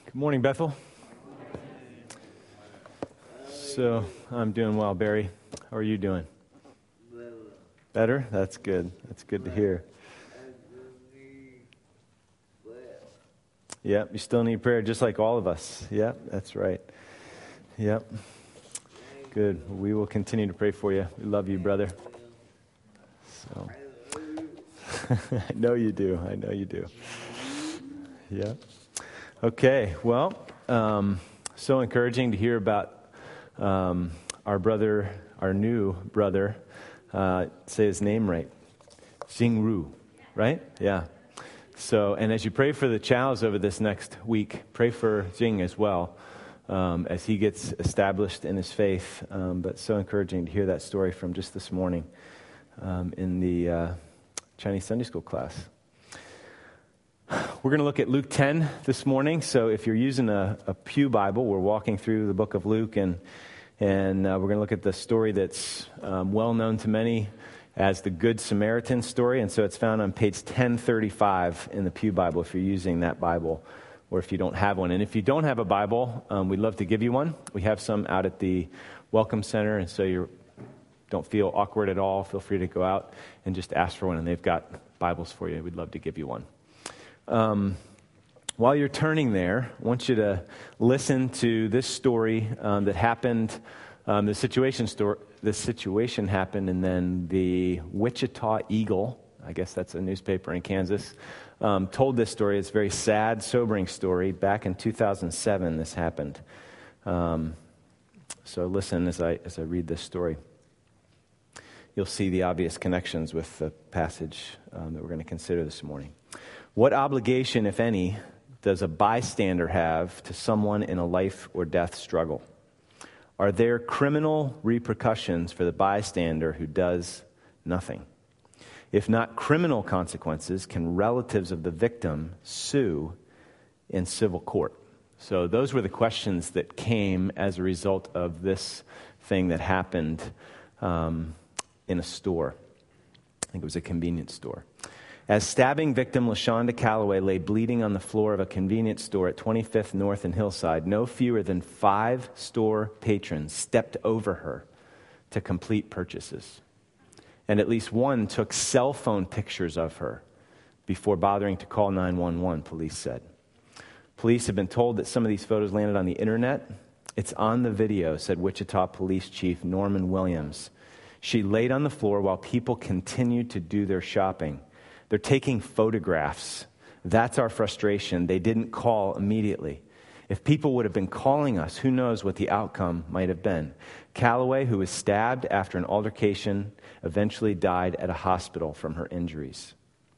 Good morning, Bethel. So, I'm doing well, Barry. How are you doing? Better? That's good. That's good to hear. Yep, you still need prayer just like all of us. Yep, that's right. Yep. Good. We will continue to pray for you. We love you, brother. So, I know you do. I know you do. Yep. Okay, well, so encouraging to hear about our brother, our new brother, say his name right, Jing Ru, right? Yeah. So, and as you pray for the Chows over this next week, pray for Jing as well, as he gets established in his faith. But so encouraging to hear that story from just this morning in the Chinese Sunday school class. We're going to look at Luke 10 this morning. So if you're using a pew Bible, we're walking through the book of Luke, and we're going to look at the story that's well known to many as the Good Samaritan story. And so it's found on page 1035 in the pew Bible if you're using that Bible, or if you don't have one. And if you don't have a Bible, we'd love to give you one. We have some out at the Welcome Center, and so you don't feel awkward at all. Feel free to go out and just ask for one, and they've got Bibles for you. We'd love to give you one. While you're turning there, I want you to listen to this story that happened. The situation happened, and then the Wichita Eagle, I guess that's a newspaper in Kansas, told this story. It's a very sad, sobering story. Back in 2007, this happened. So listen as I read this story. You'll see the obvious connections with the passage that we're going to consider this morning. What obligation, if any, does a bystander have to someone in a life or death struggle? Are there criminal repercussions for the bystander who does nothing? If not criminal consequences, can relatives of the victim sue in civil court? So those were the questions that came as a result of this thing that happened in a store. I think it was a convenience store. As stabbing victim LaShonda Calloway lay bleeding on the floor of a convenience store at 25th North and Hillside, no fewer than 5 store patrons stepped over her to complete purchases. And at least one took cell phone pictures of her before bothering to call 911, police said. Police have been told that some of these photos landed on the internet. It's on the video, said Wichita Police Chief Norman Williams. She laid on the floor while people continued to do their shopping. They're taking photographs. That's our frustration. They didn't call immediately. If people would have been calling us, who knows what the outcome might have been. Calloway, who was stabbed after an altercation, eventually died at a hospital from her injuries.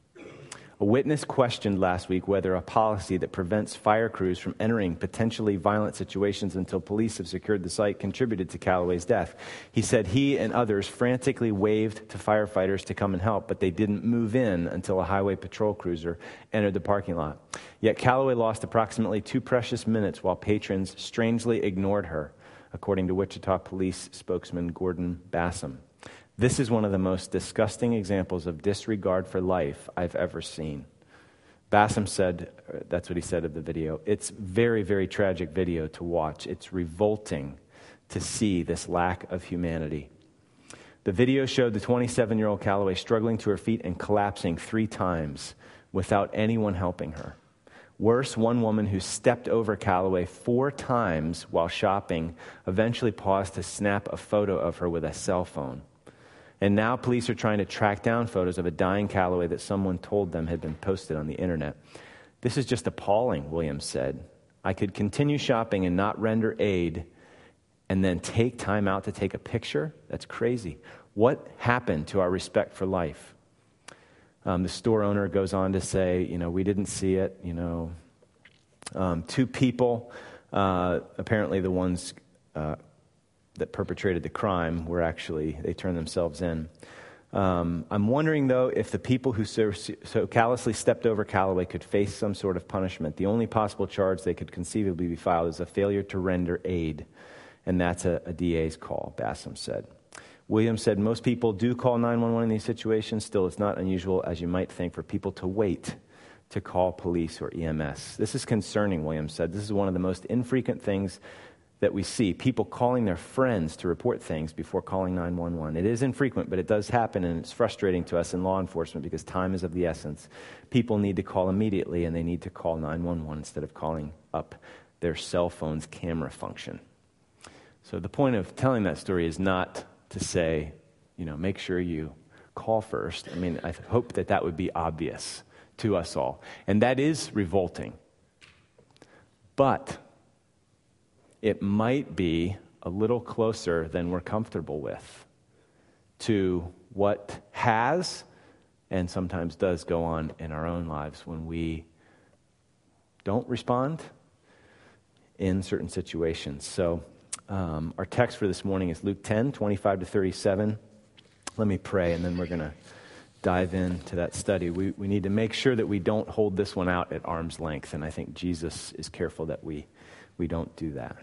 A witness questioned last week whether a policy that prevents fire crews from entering potentially violent situations until police have secured the site contributed to Calloway's death. He said he and others frantically waved to firefighters to come and help, but they didn't move in until a highway patrol cruiser entered the parking lot. Yet Calloway lost approximately 2 precious minutes while patrons strangely ignored her, according to Wichita Police spokesman Gordon Bassam. This is one of the most disgusting examples of disregard for life I've ever seen. Bassam said, that's what he said of the video, it's very, very tragic video to watch. It's revolting to see this lack of humanity. The video showed the 27-year-old Calloway struggling to her feet and collapsing 3 times without anyone helping her. Worse, one woman who stepped over Calloway 4 times while shopping eventually paused to snap a photo of her with a cell phone. And now police are trying to track down photos of a dying Calloway that someone told them had been posted on the internet. This is just appalling, Williams said. I could continue shopping and not render aid and then take time out to take a picture? That's crazy. What happened to our respect for life? The store owner goes on to say, we didn't see it. 2 people, apparently the ones that perpetrated the crime they turned themselves in. I'm wondering, though, if the people who so callously stepped over Calloway could face some sort of punishment. The only possible charge they could conceivably be filed is a failure to render aid, and that's a DA's call, Bassam said. Williams said most people do call 911 in these situations. Still, it's not unusual, as you might think, for people to wait to call police or EMS. This is concerning, Williams said. This is one of the most infrequent things that we see, people calling their friends to report things before calling 911. It is infrequent, but it does happen, and it's frustrating to us in law enforcement because time is of the essence. People need to call immediately, and they need to call 911 instead of calling up their cell phone's camera function. So the point of telling that story is not to say, make sure you call first. I mean, I hope that would be obvious to us all. And that is revolting. But it might be a little closer than we're comfortable with to what has and sometimes does go on in our own lives when we don't respond in certain situations. So our text for this morning is Luke 10, 25 to 37. Let me pray, and then we're going to dive into that study. We need to make sure that we don't hold this one out at arm's length, and I think Jesus is careful that we don't do that.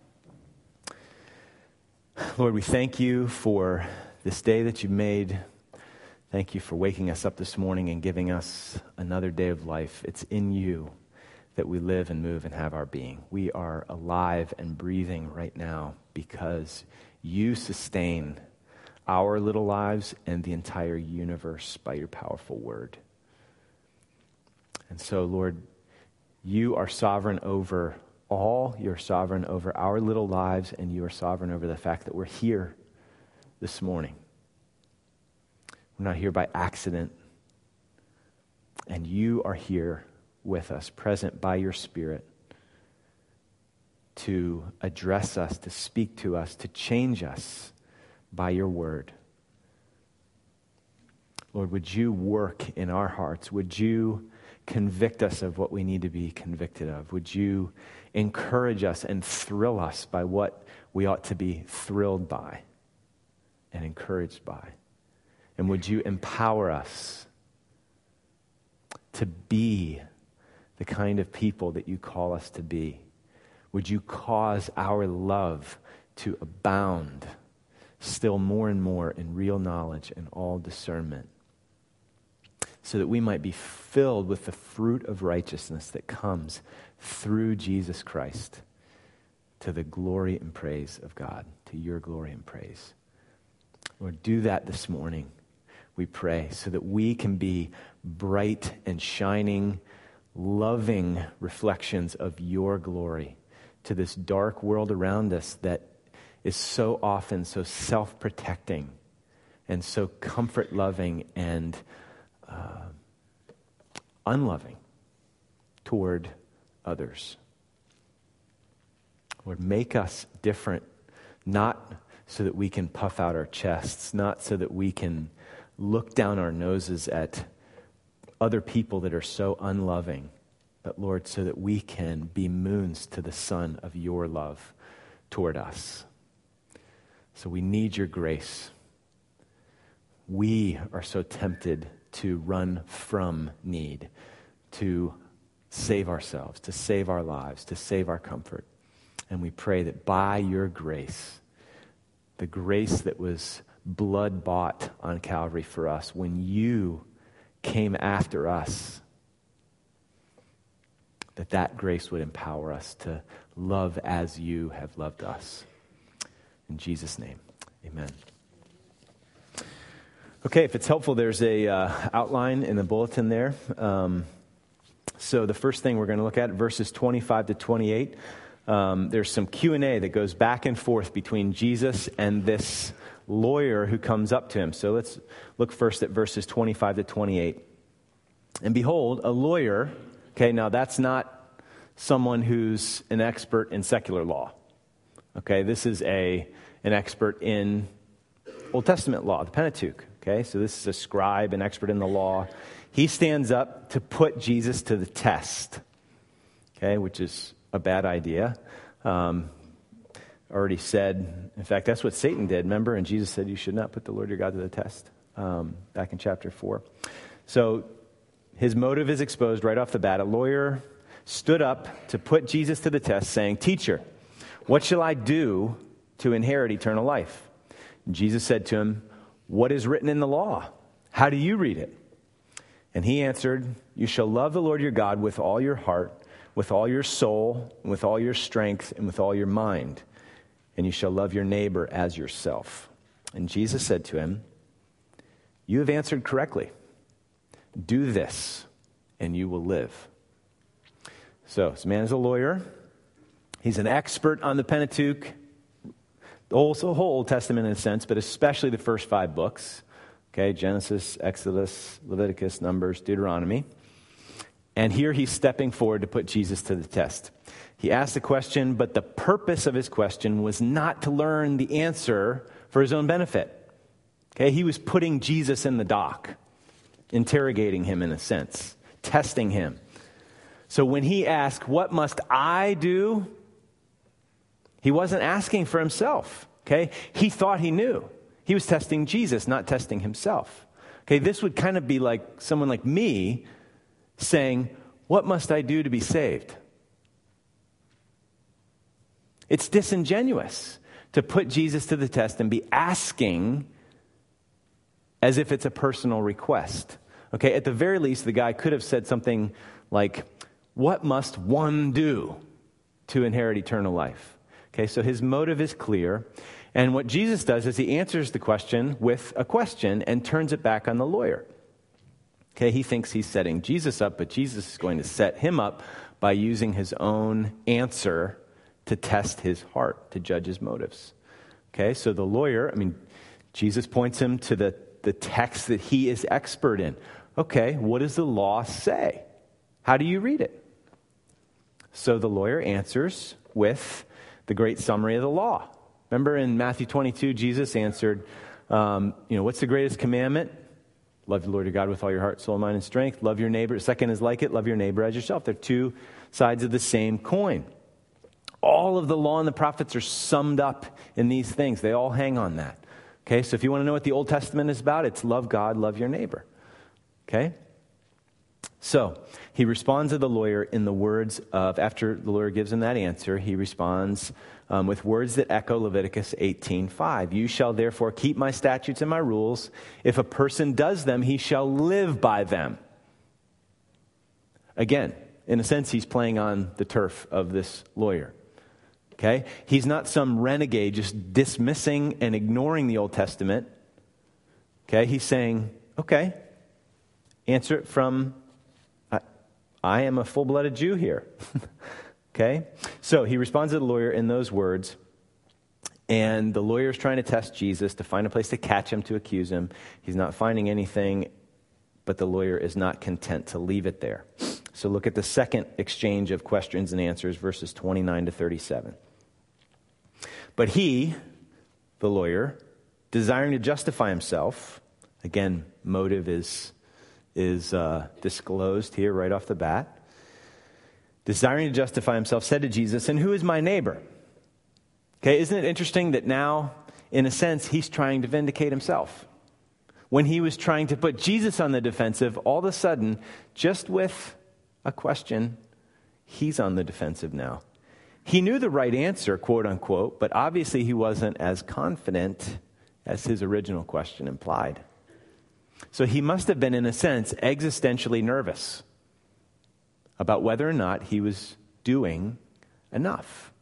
Lord, we thank you for this day that you've made. Thank you for waking us up this morning and giving us another day of life. It's in you that we live and move and have our being. We are alive and breathing right now because you sustain our little lives and the entire universe by your powerful word. And so, Lord, you are sovereign over all. You're sovereign over our little lives, and you are sovereign over the fact that we're here this morning. We're not here by accident. And you are here with us, present by your Spirit, to address us, to speak to us, to change us by your word. Lord, would you work in our hearts? Would you convict us of what we need to be convicted of? Would you encourage us and thrill us by what we ought to be thrilled by and encouraged by? And would you empower us to be the kind of people that you call us to be? Would you cause our love to abound still more and more in real knowledge and all discernment, so that we might be filled with the fruit of righteousness that comes through Jesus Christ to the glory and praise of God, to your glory and praise. Lord, do that this morning, we pray, so that we can be bright and shining, loving reflections of your glory to this dark world around us that is so often so self-protecting and so comfort-loving and unloving toward others. Lord, make us different, not so that we can puff out our chests, not so that we can look down our noses at other people that are so unloving, but Lord, so that we can be moons to the sun of your love toward us. So we need your grace. We are so tempted to run from need, to save ourselves, to save our lives, to save our comfort. And we pray that by your grace, the grace that was blood bought on Calvary for us, when you came after us, that grace would empower us to love as you have loved us. In Jesus' name, amen. Okay, if it's helpful, there's a outline in the bulletin there. So the first thing we're going to look at, verses 25 to 28, there's some Q&A that goes back and forth between Jesus and this lawyer who comes up to him. So let's look first at verses 25 to 28. And behold, a lawyer, okay, now that's not someone who's an expert in secular law. Okay, this is an expert in Old Testament law, the Pentateuch. Okay, so this is a scribe, an expert in the law. He stands up to put Jesus to the test, okay, which is a bad idea. Already said, in fact, that's what Satan did, remember? And Jesus said, you should not put the Lord your God to the test, back in chapter 4. So his motive is exposed right off the bat. A lawyer stood up to put Jesus to the test, saying, "Teacher, what shall I do to inherit eternal life?" And Jesus said to him, "What is written in the law? How do you read it?" And he answered, "You shall love the Lord your God with all your heart, with all your soul, and with all your strength, and with all your mind. And you shall love your neighbor as yourself." And Jesus said to him, "You have answered correctly. Do this, and you will live." So, this man is a lawyer. He's an expert on the Pentateuch, the whole Old Testament in a sense, but especially the first 5 books. Okay, Genesis, Exodus, Leviticus, Numbers, Deuteronomy. And here he's stepping forward to put Jesus to the test. He asked a question, but the purpose of his question was not to learn the answer for his own benefit. Okay, he was putting Jesus in the dock, interrogating him in a sense, testing him. So when he asked, "What must I do?" he wasn't asking for himself. Okay, he thought he knew. He was testing Jesus, not testing himself. Okay, this would kind of be like someone like me saying, "What must I do to be saved?" It's disingenuous to put Jesus to the test and be asking as if it's a personal request. Okay, at the very least, the guy could have said something like, "What must one do to inherit eternal life?" Okay, so his motive is clear. And what Jesus does is he answers the question with a question and turns it back on the lawyer. Okay, he thinks he's setting Jesus up, but Jesus is going to set him up by using his own answer to test his heart, to judge his motives. Okay, so the lawyer, Jesus points him to the text that he is expert in. Okay, what does the law say? How do you read it? So the lawyer answers with the great summary of the law. Remember in Matthew 22, Jesus answered, what's the greatest commandment? Love the Lord your God with all your heart, soul, mind, and strength. Love your neighbor. Second is like it, love your neighbor as yourself. They're 2 sides of the same coin. All of the law and the prophets are summed up in these things. They all hang on that. Okay, so if you want to know what the Old Testament is about, it's love God, love your neighbor. Okay? So, he responds to the lawyer in the words of, after the lawyer gives him that answer, he responds with words that echo Leviticus 18:5. "You shall therefore keep my statutes and my rules. If a person does them, he shall live by them." Again, in a sense, he's playing on the turf of this lawyer. Okay? He's not some renegade just dismissing and ignoring the Old Testament. Okay? He's saying, okay, answer it from, I am a full-blooded Jew here. Okay? So he responds to the lawyer in those words, and the lawyer is trying to test Jesus to find a place to catch him, to accuse him. He's not finding anything, but the lawyer is not content to leave it there. So look at the second exchange of questions and answers, verses 29 to 37. "But he," the lawyer, "desiring to justify himself," again, motive is disclosed here right off the bat. "Desiring to justify himself, said to Jesus, 'And who is my neighbor?'" Okay, isn't it interesting that now, in a sense, he's trying to vindicate himself? When he was trying to put Jesus on the defensive, all of a sudden, just with a question, he's on the defensive now. He knew the right answer, quote unquote, but obviously he wasn't as confident as his original question implied. So he must have been, in a sense, existentially nervous about whether or not he was doing enough.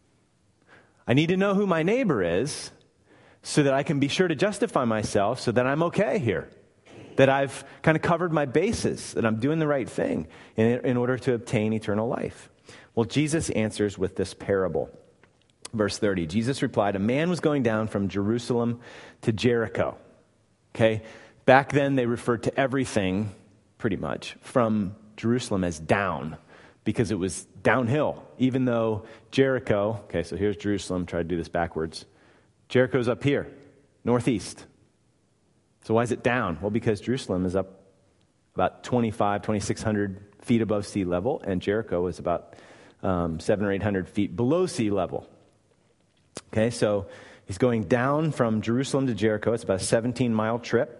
I need to know who my neighbor is so that I can be sure to justify myself so that I'm okay here, that I've kind of covered my bases, that I'm doing the right thing in order to obtain eternal life. Well, Jesus answers with this parable. Verse 30, Jesus replied, "A man was going down from Jerusalem to Jericho." Okay? Back then, they referred to everything, pretty much, from Jerusalem as down, because it was downhill. Even though Jericho, okay, so here's Jerusalem, try to do this backwards. Jericho's up here, northeast. So why is it down? Well, because Jerusalem is up about 2,600 feet above sea level, and Jericho is about 700 or 800 feet below sea level. Okay, so he's going down from Jerusalem to Jericho. It's about a 17-mile trip.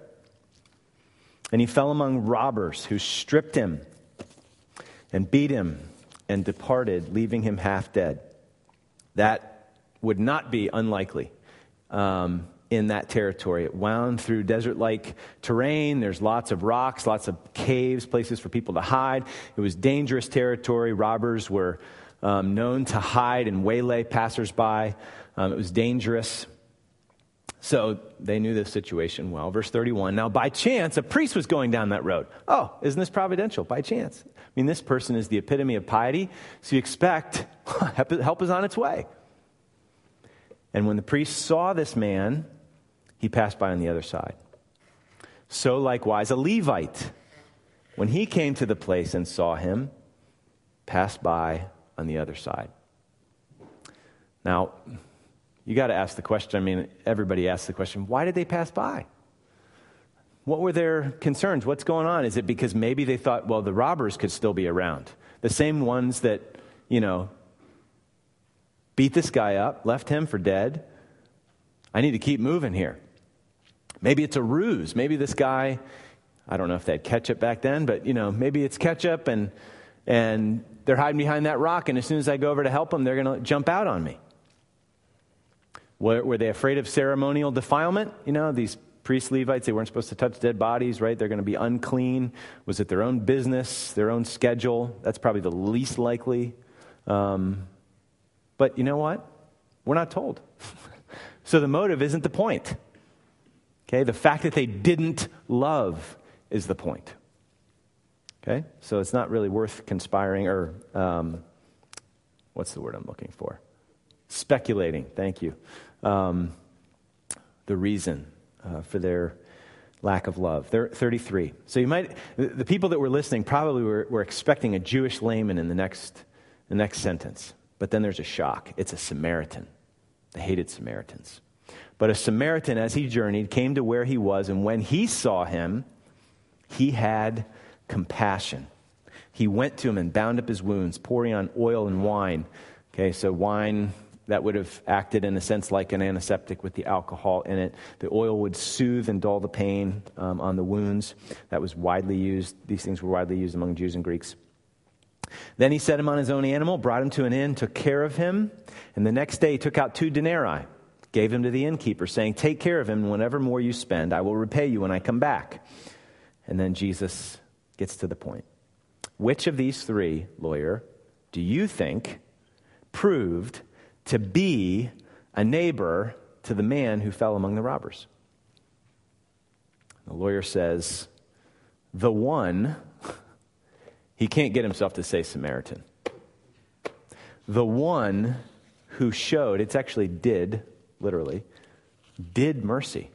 And he fell among robbers who stripped him and beat him and departed, leaving him half dead. That would not be unlikely. in that territory. It wound through desert-like terrain. There's lots of rocks, lots of caves, places for people to hide. It was dangerous territory. Robbers were known to hide and waylay passersby. It was dangerous. So they knew this situation well. Verse 31, now by chance, a priest was going down that road. Oh, isn't this providential? By chance. I mean, this person is the epitome of piety, so you expect help is on its way. And when the priest saw this man, he passed by on the other side. So likewise, a Levite, when he came to the place and saw him, passed by on the other side. Now, you got to ask the question, I mean, everybody asks the question, why did they pass by? What were their concerns? What's going on? Is it because maybe they thought, well, the robbers could still be around? The same ones that, beat this guy up, left him for dead. I need to keep moving here. Maybe it's a ruse. Maybe this guy, I don't know if they had ketchup back then, but, maybe it's ketchup and they're hiding behind that rock, and as soon as I go over to help them, they're going to jump out on me. Were they afraid of ceremonial defilement? These priests, Levites, they weren't supposed to touch dead bodies, right? They're going to be unclean. Was it their own business, their own schedule? That's probably the least likely. But you know what? We're not told. So the motive isn't the point. Okay? The fact that they didn't love is the point. Okay? So it's not really worth conspiring or, what's the word I'm looking for? Speculating. Thank you. The reason for their lack of love. They're 33. So the people that were listening probably were expecting a Jewish layman in the next sentence. But then there's a shock. It's a Samaritan. They hated Samaritans. But a Samaritan, as he journeyed, came to where he was, and when he saw him, he had compassion. He went to him and bound up his wounds, pouring on oil and wine. Okay, so wine, that would have acted in a sense like an antiseptic with the alcohol in it. The oil would soothe and dull the pain on the wounds. That was widely used. These things were widely used among Jews and Greeks. Then he set him on his own animal, brought him to an inn, took care of him, and the next day he took out 2 denarii, gave him to the innkeeper, saying, take care of him, and whatever more you spend, I will repay you when I come back. And then Jesus gets to the point. Which of these 3, lawyer, do you think proved to be a neighbor to the man who fell among the robbers? The lawyer says, the one. He can't get himself to say Samaritan. The one who showed, it's actually did, literally, did mercy.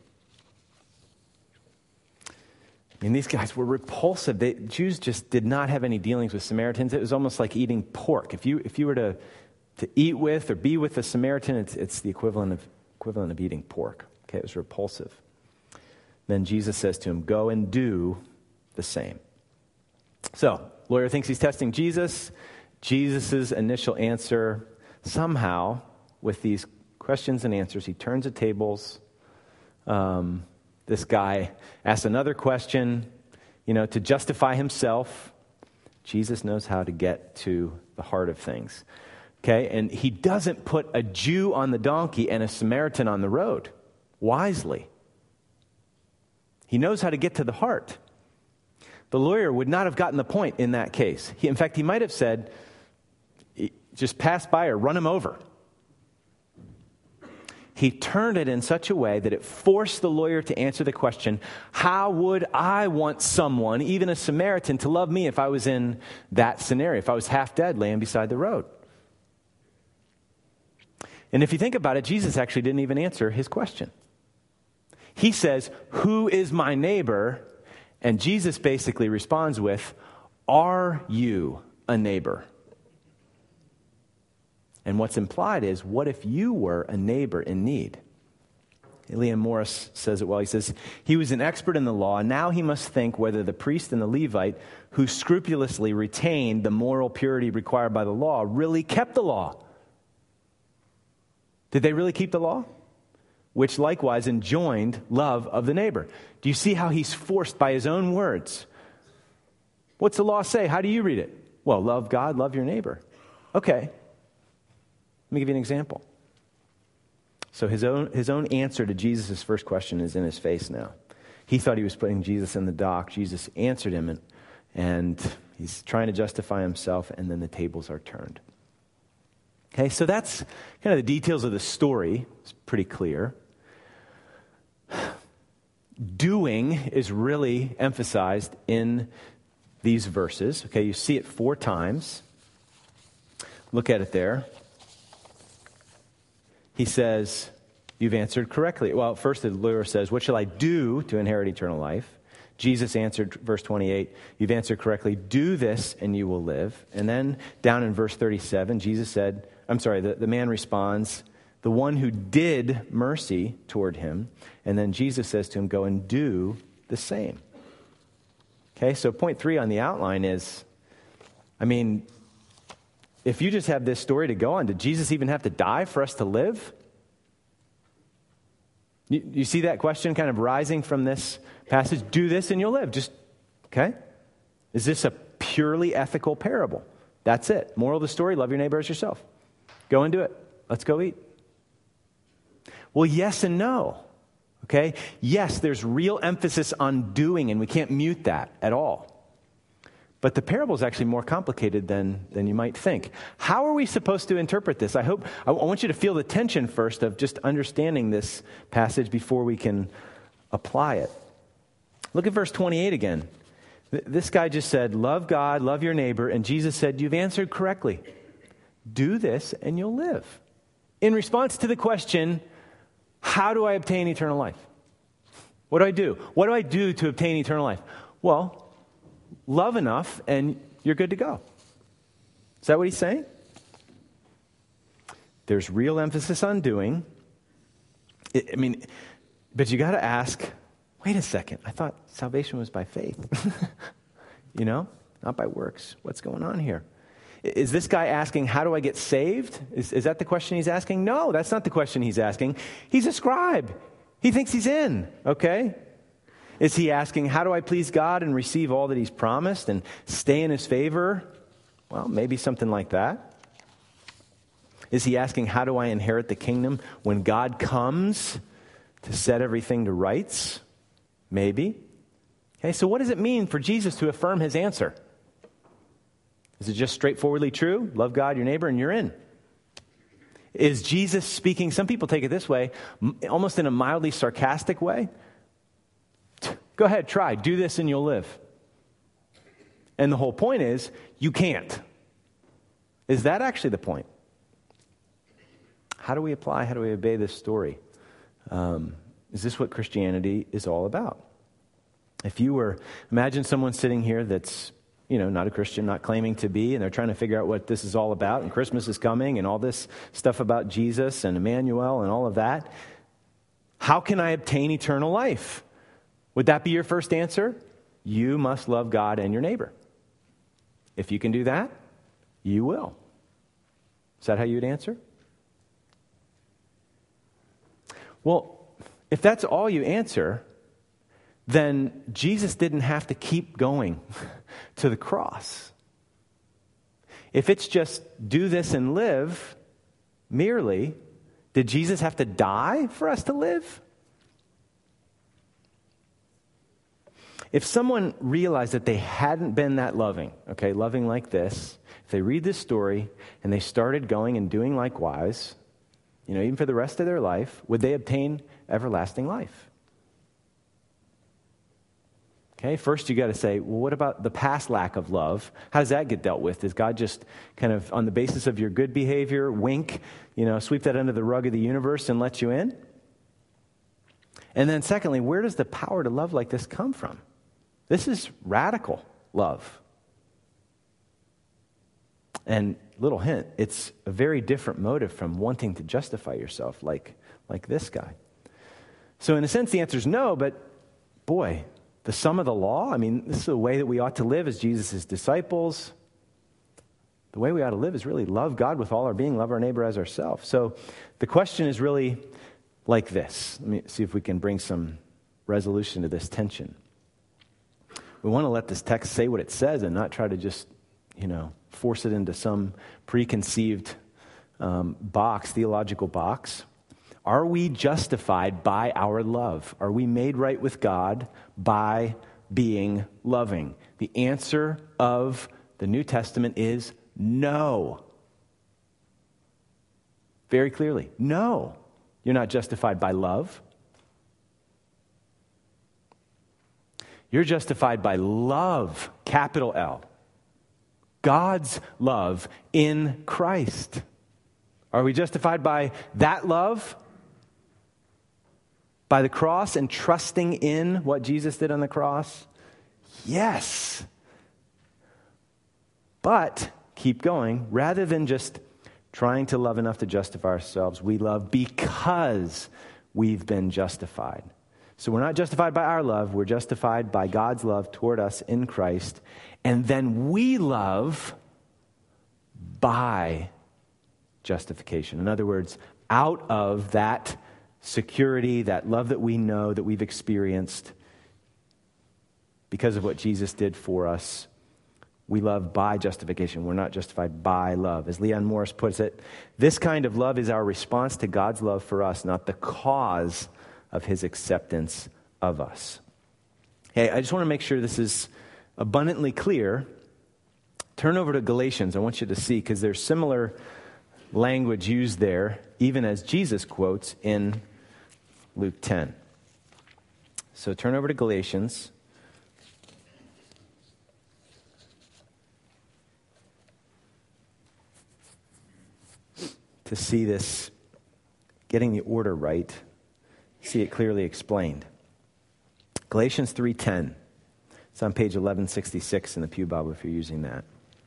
I mean, these guys were repulsive. Jews just did not have any dealings with Samaritans. It was almost like eating pork. If you were to eat with or be with a Samaritan, it's the equivalent of eating pork. Okay, it was repulsive. Then Jesus says to him, go and do the same. So, lawyer thinks he's testing Jesus. Jesus' initial answer, somehow, with these questions and answers, he turns the tables. This guy asks another question, to justify himself. Jesus knows how to get to the heart of things. Okay, and he doesn't put a Jew on the donkey and a Samaritan on the road. Wisely. He knows how to get to the heart. The lawyer would not have gotten the point in that case. In fact, he might have said, just pass by or run him over. He turned it in such a way that it forced the lawyer to answer the question, how would I want someone, even a Samaritan, to love me if I was in that scenario, if I was half dead laying beside the road? And if you think about it, Jesus actually didn't even answer his question. He says, who is my neighbor? And Jesus basically responds with, are you a neighbor? And what's implied is, what if you were a neighbor in need? Leon Morris says it well. He says, he was an expert in the law, and now he must think whether the priest and the Levite, who scrupulously retained the moral purity required by the law, really kept the law. Did they really keep the law? Which likewise enjoined love of the neighbor. Do you see how he's forced by his own words? What's the law say? How do you read it? Well, love God, love your neighbor. Okay. Let me give you an example. So his own answer to Jesus' first question is in his face now. He thought he was putting Jesus in the dock. Jesus answered him, and he's trying to justify himself, and then the tables are turned. Okay, so that's kind of the details of the story. It's pretty clear. Doing is really emphasized in these verses. Okay, you see it 4 times. Look at it there. He says, you've answered correctly. Well, first the lawyer says, what shall I do to inherit eternal life? Jesus answered, verse 28, you've answered correctly. Do this and you will live. And then down in verse 37, the man responds, the one who did mercy toward him. And then Jesus says to him, go and do the same. Okay, so point 3 on the outline is, if you just have this story to go on, did Jesus even have to die for us to live? You see that question kind of rising from this passage? Do this and you'll live. Okay? Is this a purely ethical parable? That's it. Moral of the story, love your neighbor as yourself. Go and do it. Let's go eat. Well, yes and no. Okay? Yes, there's real emphasis on doing, and we can't mute that at all. But the parable is actually more complicated than you might think. How are we supposed to interpret this? I want you to feel the tension first of just understanding this passage before we can apply it. Look at verse 28 again. This guy just said, love God, love your neighbor, and Jesus said, you've answered correctly. Do this and you'll live. In response to the question, how do I obtain eternal life? What do I do? What do I do to obtain eternal life? Well, love enough and you're good to go. Is that what he's saying? There's real emphasis on doing. But you got to ask, wait a second, I thought salvation was by faith. Not by works. What's going on here? Is this guy asking, how do I get saved? Is that the question he's asking? No, that's not the question he's asking. He's a scribe. He thinks he's in, okay? Is he asking, how do I please God and receive all that he's promised and stay in his favor? Well, maybe something like that. Is he asking, how do I inherit the kingdom when God comes to set everything to rights? Maybe. Okay, so what does it mean for Jesus to affirm his answer? Is it just straightforwardly true? Love God, your neighbor, and you're in. Is Jesus speaking, some people take it this way, almost in a mildly sarcastic way? Go ahead, try. Do this and you'll live. And the whole point is, you can't. Is that actually the point? How do we apply, how do we obey this story? Is this what Christianity is all about? Imagine someone sitting here that's, not a Christian, not claiming to be, and they're trying to figure out what this is all about, and Christmas is coming, and all this stuff about Jesus and Emmanuel and all of that. How can I obtain eternal life? Would that be your first answer? You must love God and your neighbor. If you can do that, you will. Is that how you would answer? Well, if that's all you answer, then Jesus didn't have to keep going to the cross. If it's just do this and live merely, did Jesus have to die for us to live? If someone realized that they hadn't been that loving like this, if they read this story and they started going and doing likewise, even for the rest of their life, would they obtain everlasting life? Okay, first you got to say, well, what about the past lack of love? How does that get dealt with? Does God just kind of, on the basis of your good behavior, wink, sweep that under the rug of the universe and let you in? And then secondly, where does the power to love like this come from? This is radical love. And little hint, it's a very different motive from wanting to justify yourself like this guy. So in a sense, the answer is no, but boy, the sum of the law, this is the way that we ought to live as Jesus' disciples. The way we ought to live is really love God with all our being, love our neighbor as ourselves. So the question is really like this. Let me see if we can bring some resolution to this tension. We want to let this text say what it says and not try to just, force it into some preconceived theological box. Are we justified by our love? Are we made right with God by being loving? The answer of the New Testament is no. Very clearly, no. You're not justified by love. You're justified by love, capital L. God's love in Christ. Are we justified by that love? By the cross and trusting in what Jesus did on the cross? Yes. But, keep going, rather than just trying to love enough to justify ourselves, we love because we've been justified. So we're not justified by our love, we're justified by God's love toward us in Christ, and then we love by justification. In other words, out of that security, that love that we know, that we've experienced because of what Jesus did for us, we love by justification. We're not justified by love. As Leon Morris puts it, this kind of love is our response to God's love for us, not the cause of his acceptance of us. Hey, I just want to make sure this is abundantly clear. Turn over to Galatians. I want you to see, because there's similar language used there, even as Jesus quotes in Luke 10. So turn over to Galatians. To see this, getting the order right, see it clearly explained. Galatians 3:10. It's on page 1166 in the Pew Bible if you're using that.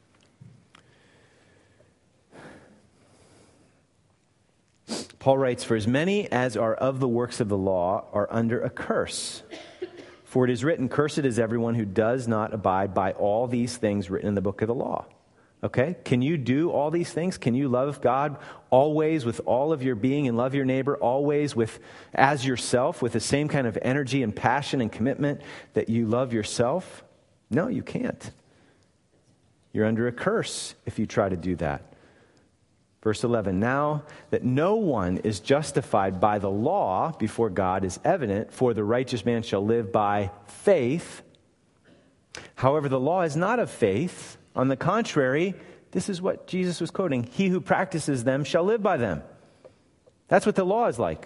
Paul writes, "For as many as are of the works of the law are under a curse. For it is written, cursed is everyone who does not abide by all these things written in the book of the law." Okay? Can you do all these things? Can you love God always with all of your being and love your neighbor always with as yourself with the same kind of energy and passion and commitment that you love yourself? No, you can't. You're under a curse if you try to do that. Verse 11, "Now that no one is justified by the law before God is evident, for the righteous man shall live by faith. However, the law is not of faith. On the contrary," this is what Jesus was quoting, "he who practices them shall live by them." That's what the law is like.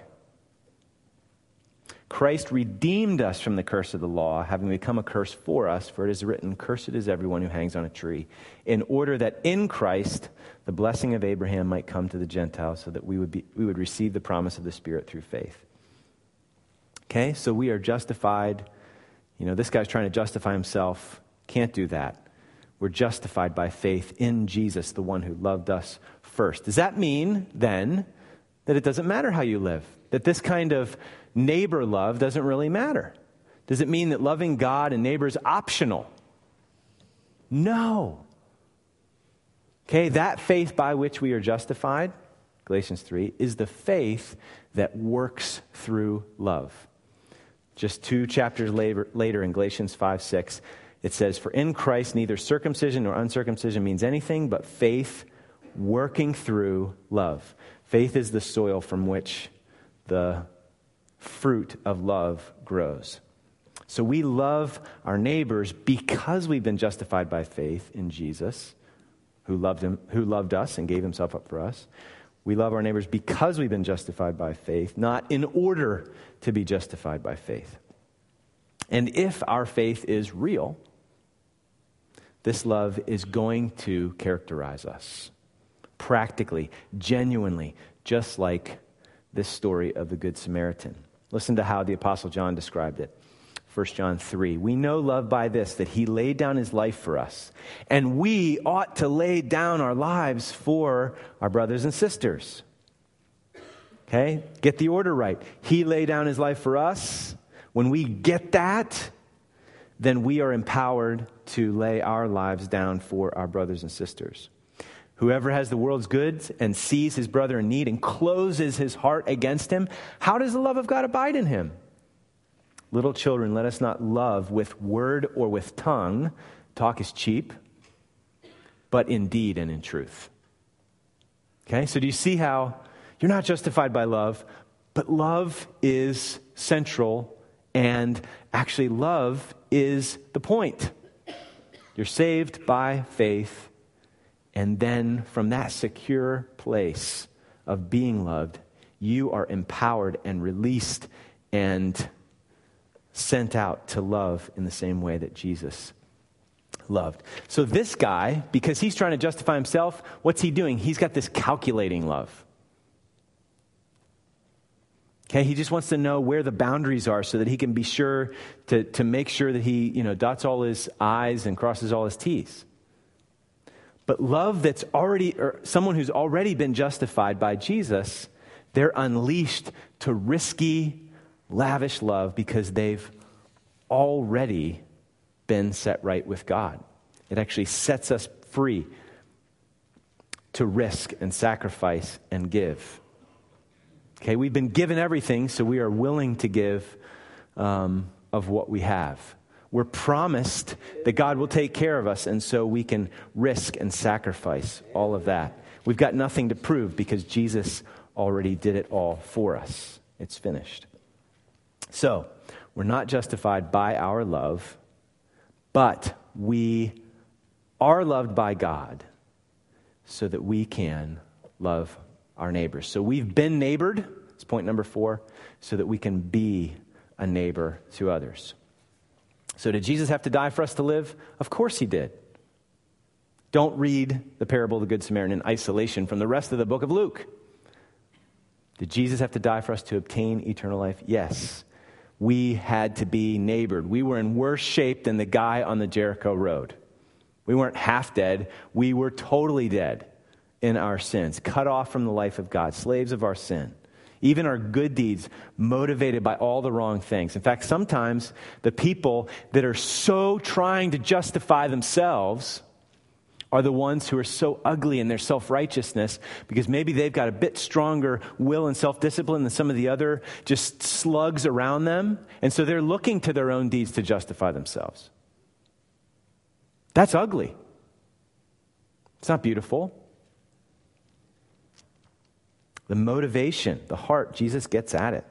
Christ redeemed us from the curse of the law, having become a curse for us, for it is written, cursed is everyone who hangs on a tree, in order that in Christ the blessing of Abraham might come to the Gentiles, so that we would receive the promise of the Spirit through faith. Okay, so we are justified. This guy's trying to justify himself. Can't do that. We're justified by faith in Jesus, the one who loved us first. Does that mean, then, that it doesn't matter how you live? That this kind of neighbor love doesn't really matter? Does it mean that loving God and neighbor is optional? No. Okay, that faith by which we are justified, Galatians 3, is the faith that works through love. Just 2 chapters later in Galatians 5:6, it says, "For in Christ neither circumcision nor uncircumcision means anything, but faith working through love." Faith is the soil from which the fruit of love grows. So we love our neighbors because we've been justified by faith in Jesus, who loved us and gave himself up for us. We love our neighbors because we've been justified by faith, not in order to be justified by faith. And if our faith is real, this love is going to characterize us practically, genuinely, just like this story of the Good Samaritan. Listen to how the Apostle John described it. 1 John 3, "We know love by this, that he laid down his life for us, and we ought to lay down our lives for our brothers and sisters." Okay? Get the order right. He laid down his life for us. When we get that, then we are empowered to lay our lives down for our brothers and sisters. "Whoever has the world's goods and sees his brother in need and closes his heart against him, how does the love of God abide in him? Little children, let us not love with word or with tongue. Talk is cheap, but in deed and in truth." Okay, so do you see how you're not justified by love, But love is central, and actually love is the point. You're saved by faith, and then from that secure place of being loved, you are empowered and released and sent out to love in the same way that Jesus loved. So this guy, because he's trying to justify himself, what's he doing? He's got this calculating love. Okay, he just wants to know where the boundaries are so that he can be sure to make sure that he, dots all his I's and crosses all his T's. But love that's already, or someone who's already been justified by Jesus, they're unleashed to risky, lavish love because they've already been set right with God. It actually sets us free to risk and sacrifice and give. Okay, we've been given everything, so we are willing to give of what we have. We're promised that God will take care of us, and so we can risk and sacrifice all of that. We've got nothing to prove because Jesus already did it all for us. It's finished. So, we're not justified by our love, but we are loved by God so that we can love our neighbors. So we've been neighbored, it's point number 4, so that we can be a neighbor to others. So did Jesus have to die for us to live? Of course he did. Don't read the parable of the Good Samaritan in isolation from the rest of the book of Luke. Did Jesus have to die for us to obtain eternal life? Yes. We had to be neighbored. We were in worse shape than the guy on the Jericho road. We weren't half dead. We were totally dead in our sins, cut off from the life of God, slaves of our sin. Even our good deeds motivated by all the wrong things. In fact, sometimes the people that are so trying to justify themselves are the ones who are so ugly in their self-righteousness because maybe they've got a bit stronger will and self-discipline than some of the other just slugs around them. And so they're looking to their own deeds to justify themselves. That's ugly. It's not beautiful. The motivation, the heart, Jesus gets at it.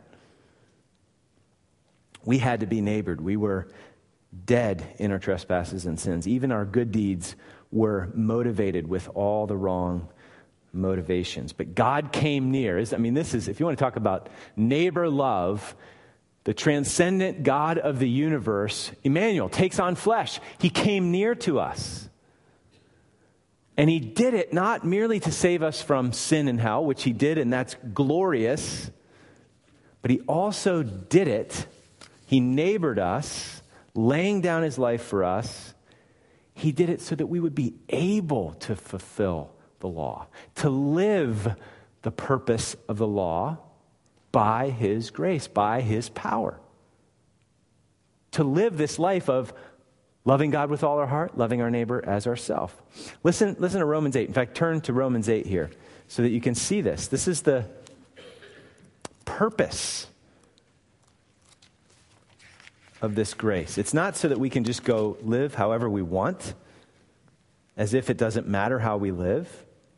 We had to be neighbored. We were dead in our trespasses and sins. Even our good deeds were motivated with all the wrong motivations. But God came near. This is, if you want to talk about neighbor love, the transcendent God of the universe, Emmanuel, takes on flesh. He came near to us. And he did it not merely to save us from sin and hell, which he did, and that's glorious, but he also did it. He neighbored us, laying down his life for us. He did it so that we would be able to fulfill the law, to live the purpose of the law by his grace, by his power. To live this life of loving God with all our heart, loving our neighbor as ourselves. Listen to Romans 8. In fact, turn to Romans 8 here so that you can see this. This is the purpose of this grace. It's not so that we can just go live however we want, as if it doesn't matter how we live.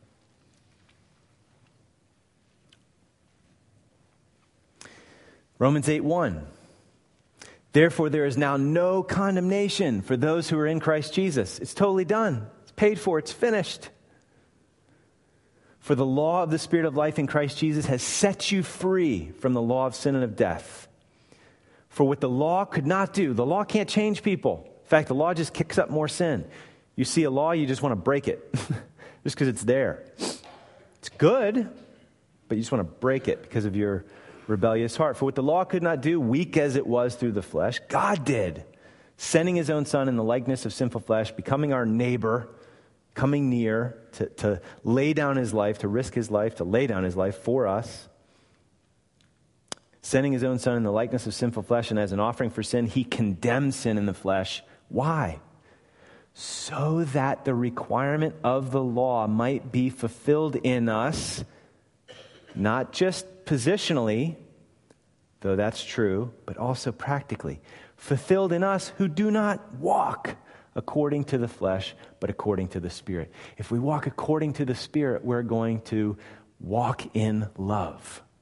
Romans 8:1. Therefore, there is now no condemnation for those who are in Christ Jesus. It's totally done. It's paid for. It's finished. For the law of the Spirit of life in Christ Jesus has set you free from the law of sin and of death. For what the law could not do, the law can't change people. In fact, the law just kicks up more sin. You see a law, you just want to break it just because it's there. It's good, but you just want to break it because of your rebellious heart. For what the law could not do, weak as it was through the flesh, God did, sending his own Son in the likeness of sinful flesh, becoming our neighbor, coming near to lay down his life, to risk his life, to lay down his life for us. Sending his own Son in the likeness of sinful flesh, and as an offering for sin, he condemned sin in the flesh. Why? So that the requirement of the law might be fulfilled in us, not just positionally, though that's true, but also practically. Fulfilled in us who do not walk according to the flesh, but according to the Spirit. If we walk according to the Spirit, we're going to walk in love.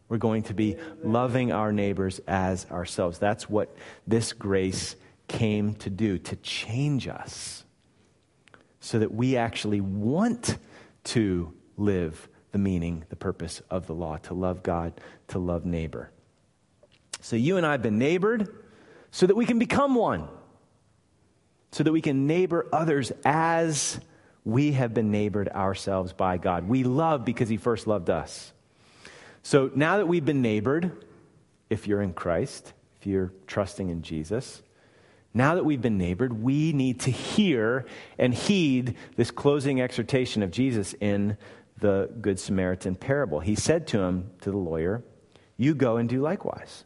We're going to be loving our neighbors as ourselves. That's what this grace came to do, to change us so that we actually want to live the meaning, the purpose of the law, to love God, to love neighbor. So you and I have been neighbored so that we can become one, so that we can neighbor others as we have been neighbored ourselves by God. We love because he first loved us. So now that we've been neighbored, if you're in Christ, if you're trusting in Jesus, now that we've been neighbored, we need to hear and heed this closing exhortation of Jesus in the Good Samaritan parable. He said to him, to the lawyer, you go and do likewise.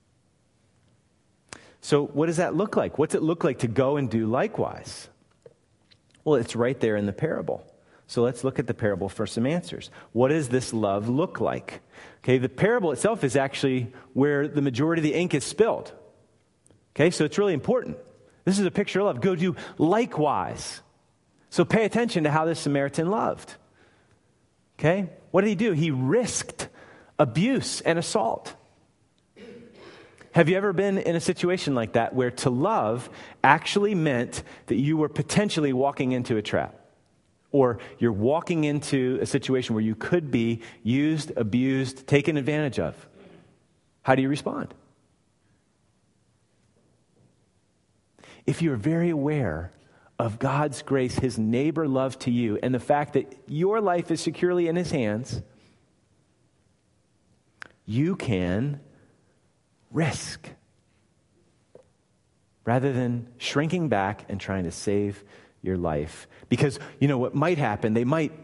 So what does that look like? What's it look like to go and do likewise? Well, it's right there in the parable. So let's look at the parable for some answers. What does this love look like? Okay, the parable itself is actually where the majority of the ink is spilled. Okay, so it's really important. This is a picture of love. Go do likewise. So pay attention to how this Samaritan loved. Okay, what did he do? He risked abuse and assault. Have you ever been in a situation like that where to love actually meant that you were potentially walking into a trap? Or you're walking into a situation where you could be used, abused, taken advantage of? How do you respond? If you're very aware of God's grace, his neighbor love to you, and the fact that your life is securely in his hands, you can risk rather than shrinking back and trying to save your life. Because you know what might happen,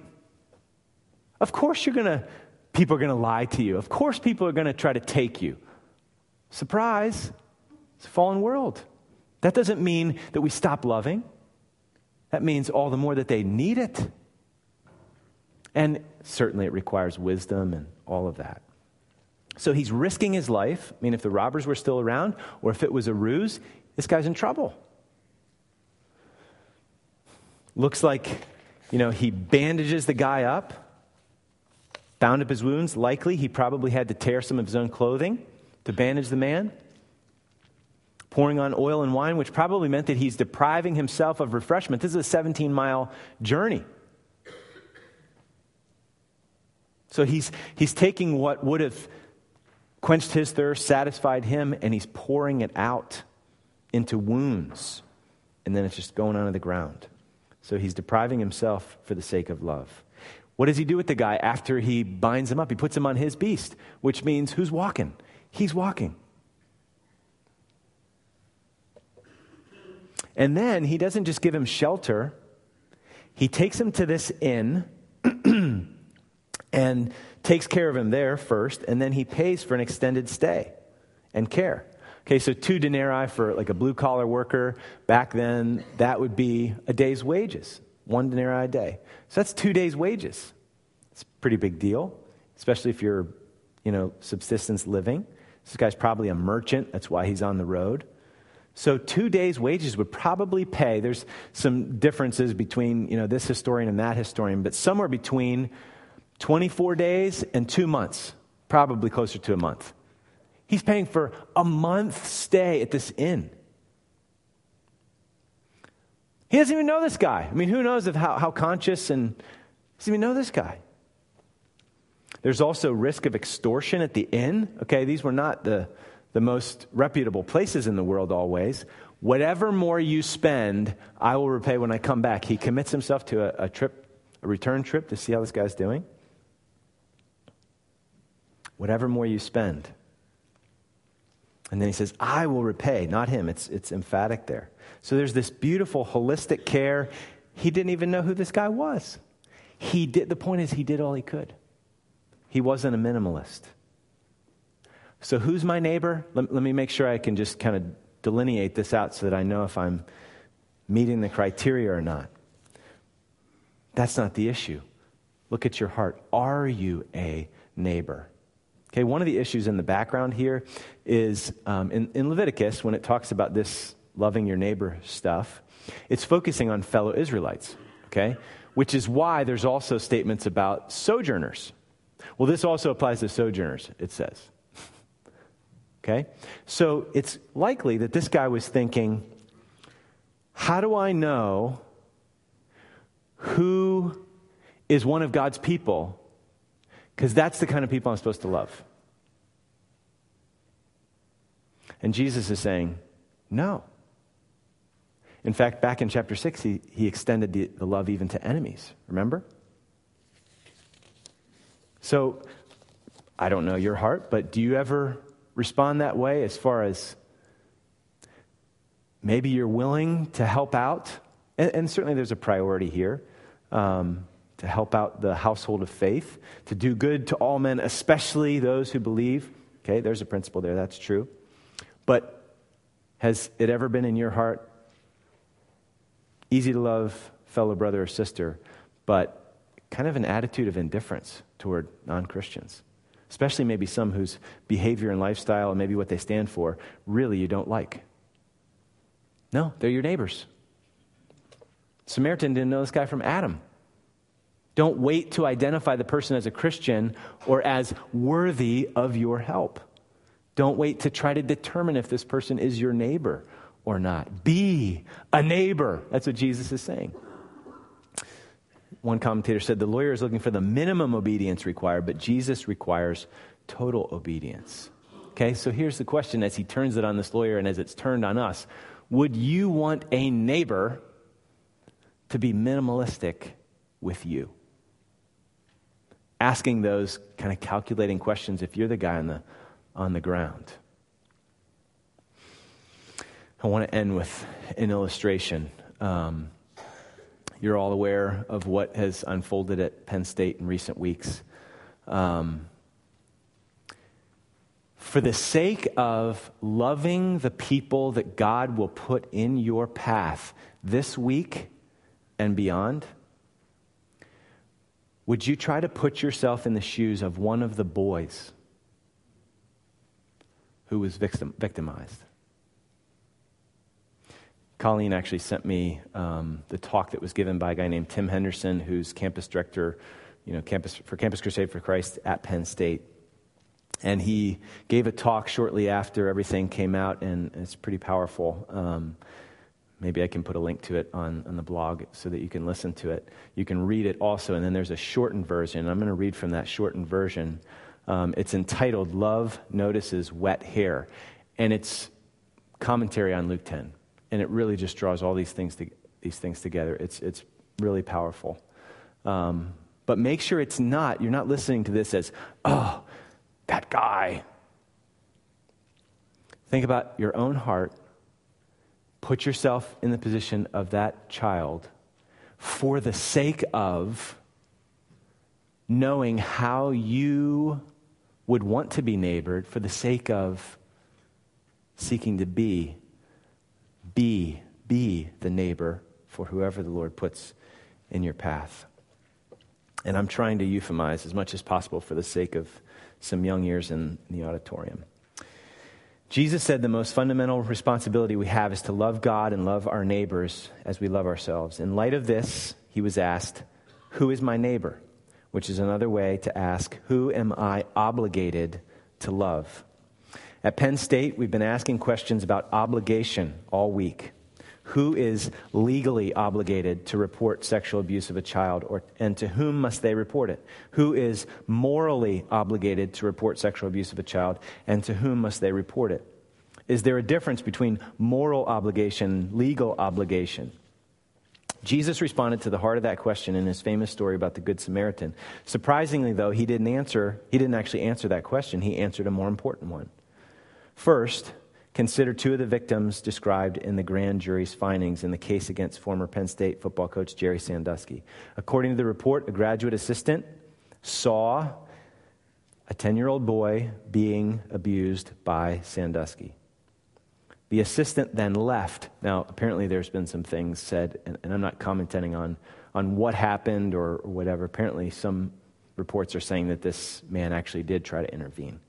of course people are going to lie to you. Of course people are going to try to take you. Surprise, it's a fallen world. That doesn't mean that we stop loving. That means all the more that they need it. And certainly it requires wisdom and all of that. So he's risking his life. I mean, if the robbers were still around or if it was a ruse, this guy's in trouble. Looks like, he bandages the guy up, bound up his wounds. Likely he probably had to tear some of his own clothing to bandage the man. Pouring on oil and wine, which probably meant that he's depriving himself of refreshment. This is a 17-mile journey. So he's taking what would have quenched his thirst, satisfied him, and he's pouring it out into wounds. And then it's just going onto the ground. So he's depriving himself for the sake of love. What does he do with the guy after he binds him up? He puts him on his beast, which means who's walking? He's walking. And then he doesn't just give him shelter. He takes him to this inn and takes care of him there first, and then he pays for an extended stay and care. Okay, so 2 denarii for like a blue-collar worker. Back then, that would be a day's wages, 1 denarii a day. So that's 2 days' wages. It's a pretty big deal, especially if you're, subsistence living. This guy's probably a merchant. That's why he's on the road. So 2 days' wages would probably pay. There's some differences between, this historian and that historian, but somewhere between 24 days and 2 months, probably closer to a month. He's paying for a month's stay at this inn. He doesn't even know this guy. I mean, who knows of how conscious and doesn't even know this guy. There's also risk of extortion at the inn. Okay, these were not the most reputable places in the world always. Whatever more you spend, I will repay when I come back. He commits himself to a return trip to see how this guy's doing. Whatever more you spend. And then he says, I will repay, not him. It's emphatic there. So there's this beautiful holistic care. He didn't even know who this guy was. The point is he did all he could. He wasn't a minimalist. So who's my neighbor? Let me make sure I can just kind of delineate this out so that I know if I'm meeting the criteria or not. That's not the issue. Look at your heart. Are you a neighbor? Okay, one of the issues in the background here is in Leviticus, when it talks about this loving your neighbor stuff, it's focusing on fellow Israelites, okay? Which is why there's also statements about sojourners. Well, this also applies to sojourners, it says. Okay? So it's likely that this guy was thinking, how do I know who is one of God's people? Because that's the kind of people I'm supposed to love. And Jesus is saying, no. In fact, back in chapter 6, he extended the love even to enemies. Remember? So, I don't know your heart, but do you ever respond that way as far as maybe you're willing to help out? And certainly there's a priority here to help out the household of faith, to do good to all men, especially those who believe. Okay, there's a principle there, that's true. But has it ever been in your heart easy to love fellow brother or sister, but kind of an attitude of indifference toward non-Christians? Especially maybe some whose behavior and lifestyle and maybe what they stand for really you don't like. No, they're your neighbors. Samaritan didn't know this guy from Adam. Don't wait to identify the person as a Christian or as worthy of your help. Don't wait to try to determine if this person is your neighbor or not. Be a neighbor. That's what Jesus is saying. One commentator said the lawyer is looking for the minimum obedience required, but Jesus requires total obedience. Okay, so here's the question as he turns it on this lawyer and as it's turned on us. Would you want a neighbor to be minimalistic with you? Asking those kind of calculating questions if you're the guy on the ground. I want to end with an illustration. You're all aware of what has unfolded at Penn State in recent weeks. For the sake of loving the people that God will put in your path this week and beyond, would you try to put yourself in the shoes of one of the boys who was victimized? Colleen actually sent me the talk that was given by a guy named Tim Henderson, who's campus director, for Campus Crusade for Christ at Penn State. And he gave a talk shortly after everything came out, and it's pretty powerful. Maybe I can put a link to it on the blog so that you can listen to it. You can read it also, and then there's a shortened version. I'm going to read from that shortened version. It's entitled, Love Notices Wet Hair. And it's commentary on Luke 10. And it really just draws all these things together. It's really powerful. But make sure you're not listening to this as, oh, that guy. Think about your own heart. Put yourself in the position of that child for the sake of knowing how you would want to be neighbored, for the sake of seeking to be the neighbor for whoever the Lord puts in your path. And I'm trying to euphemize as much as possible for the sake of some young ears in the auditorium. Jesus said the most fundamental responsibility we have is to love God and love our neighbors as we love ourselves. In light of this, he was asked, who is my neighbor? Which is another way to ask, who am I obligated to love? At Penn State, we've been asking questions about obligation all week. Who is legally obligated to report sexual abuse of a child, and to whom must they report it? Who is morally obligated to report sexual abuse of a child, and to whom must they report it? Is there a difference between moral obligation and legal obligation? Jesus responded to the heart of that question in his famous story about the Good Samaritan. Surprisingly, though, he didn't actually answer that question. He answered a more important one. First, consider two of the victims described in the grand jury's findings in the case against former Penn State football coach Jerry Sandusky. According to the report, a graduate assistant saw a 10-year-old boy being abused by Sandusky. The assistant then left. Now, apparently there's been some things said, and I'm not commenting on what happened or whatever. Apparently some reports are saying that this man actually did try to intervene.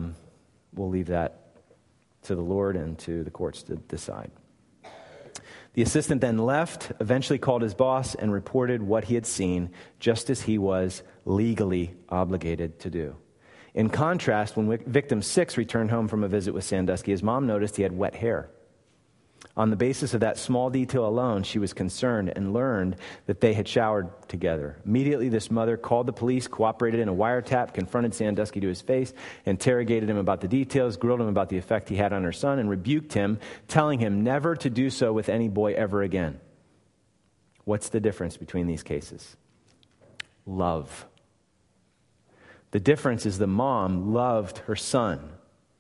We'll leave that to the Lord and to the courts to decide. The assistant then left, eventually called his boss, and reported what he had seen, just as he was legally obligated to do. In contrast, when victim 6 returned home from a visit with Sandusky, his mom noticed he had wet hair. On the basis of that small detail alone, she was concerned and learned that they had showered together. Immediately, this mother called the police, cooperated in a wiretap, confronted Sandusky to his face, interrogated him about the details, grilled him about the effect he had on her son, and rebuked him, telling him never to do so with any boy ever again. What's the difference between these cases? Love. The difference is the mom loved her son.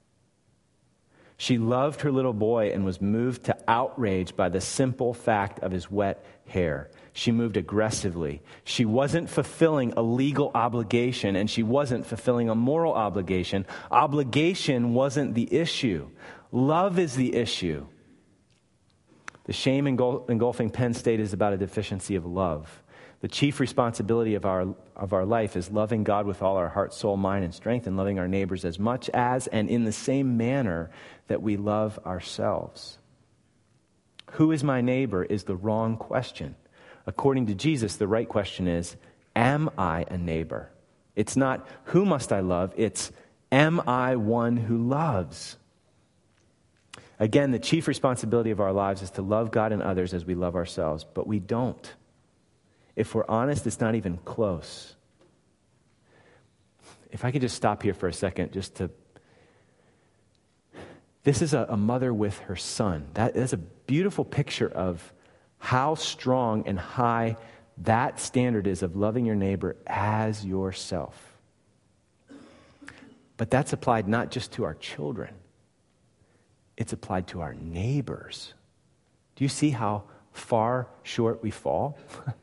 She loved her little boy and was moved to outrage by the simple fact of his wet hair. She moved aggressively. She wasn't fulfilling a legal obligation, and she wasn't fulfilling a moral obligation. Obligation wasn't the issue. Love is the issue. The shame engulfing Penn State is about a deficiency of love. The chief responsibility of our life is loving God with all our heart, soul, mind, and strength, and loving our neighbors as much as and in the same manner that we love ourselves. Who is my neighbor is the wrong question. According to Jesus, the right question is, am I a neighbor? It's not, who must I love? It's, am I one who loves? Again, the chief responsibility of our lives is to love God and others as we love ourselves, but we don't. If we're honest, it's not even close. If I could just stop here for a second, this is a mother with her son. That is a beautiful picture of how strong and high that standard is of loving your neighbor as yourself. But that's applied not just to our children. It's applied to our neighbors. Do you see how far short we fall?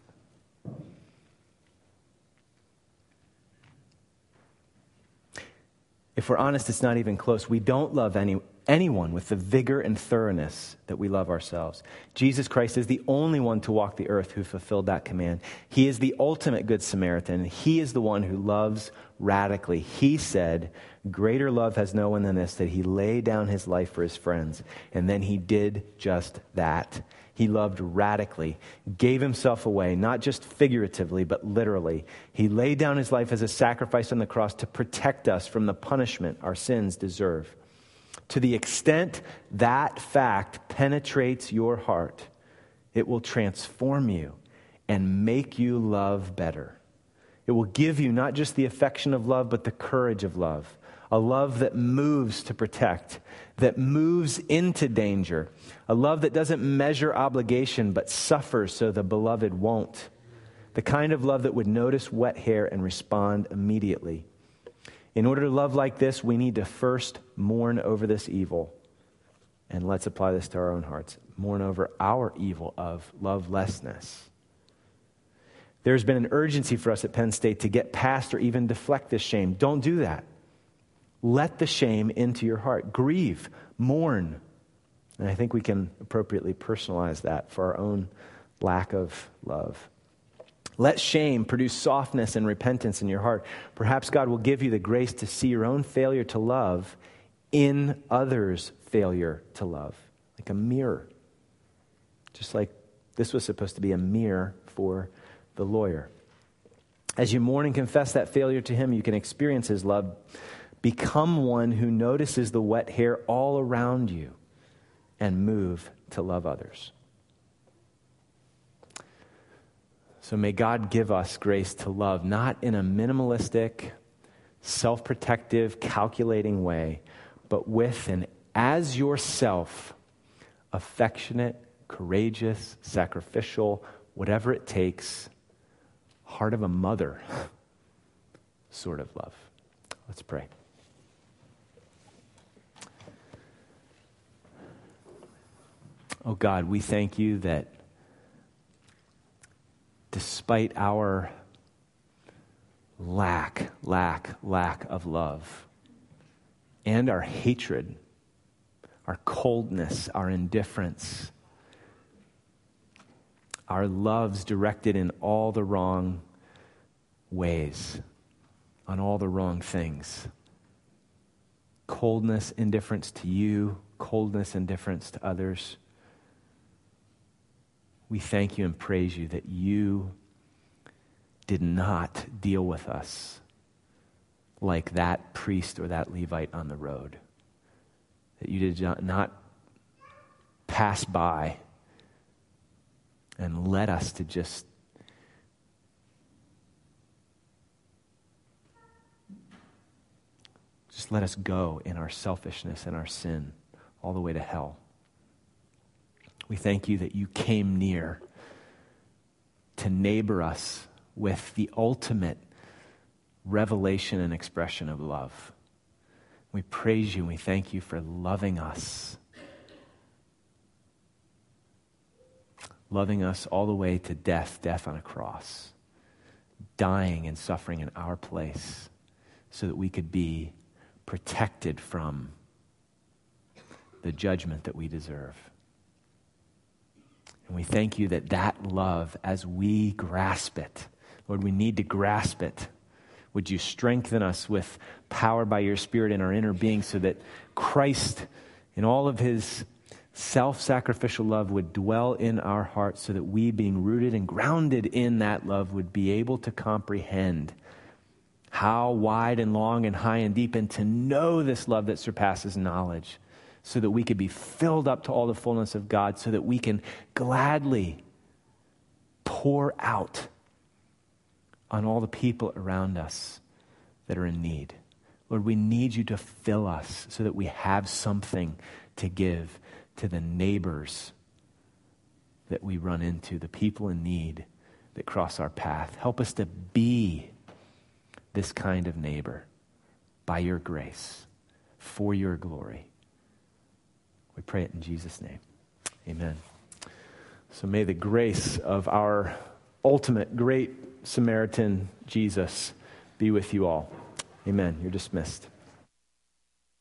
If we're honest, it's not even close. We don't love anyone with the vigor and thoroughness that we love ourselves. Jesus Christ is the only one to walk the earth who fulfilled that command. He is the ultimate Good Samaritan. He is the one who loves radically. He said, greater love has no one than this, that he laid down his life for his friends. And then he did just that. He loved radically, gave himself away, not just figuratively, but literally. He laid down his life as a sacrifice on the cross to protect us from the punishment our sins deserve. To the extent that fact penetrates your heart, it will transform you and make you love better. It will give you not just the affection of love, but the courage of love. A love that moves to protect, that moves into danger. A love that doesn't measure obligation, but suffers so the beloved won't. The kind of love that would notice wet hair and respond immediately. In order to love like this, we need to first mourn over this evil. And let's apply this to our own hearts. Mourn over our evil of lovelessness. There's been an urgency for us at Penn State to get past or even deflect this shame. Don't do that. Let the shame into your heart. Grieve, mourn. And I think we can appropriately personalize that for our own lack of love. Let shame produce softness and repentance in your heart. Perhaps God will give you the grace to see your own failure to love in others' failure to love. Like a mirror. Just like this was supposed to be a mirror for the lawyer. As you mourn and confess that failure to him, you can experience his love. Become one who notices the wet hair all around you and move to love others. So may God give us grace to love, not in a minimalistic, self-protective, calculating way, but with an as yourself, affectionate, courageous, sacrificial, whatever it takes, heart of a mother sort of love. Let's pray. Oh God, we thank you that despite our lack of love and our hatred, our coldness, our indifference, our loves directed in all the wrong ways, on all the wrong things. Coldness, indifference to you, coldness, indifference to others. We thank you and praise you that you did not deal with us like that priest or that Levite on the road. That you did not pass by and led us to just let us go in our selfishness and our sin all the way to hell. We thank you that you came near to neighbor us with the ultimate revelation and expression of love. We praise you and we thank you for loving us. Loving us all the way to death on a cross. Dying and suffering in our place so that we could be protected from the judgment that we deserve. And we thank you that that love, as we grasp it, Lord, we need to grasp it. Would you strengthen us with power by your Spirit in our inner being so that Christ, in all of his self-sacrificial love, would dwell in our hearts so that we, being rooted and grounded in that love, would be able to comprehend how wide and long and high and deep, and to know this love that surpasses knowledge, so that we could be filled up to all the fullness of God, so that we can gladly pour out on all the people around us that are in need. Lord, we need you to fill us so that we have something to give to the neighbors that we run into, the people in need that cross our path. Help us to be this kind of neighbor by your grace, for your glory. We pray it in Jesus' name. Amen. So may the grace of our ultimate great Samaritan Jesus be with you all. Amen. You're dismissed.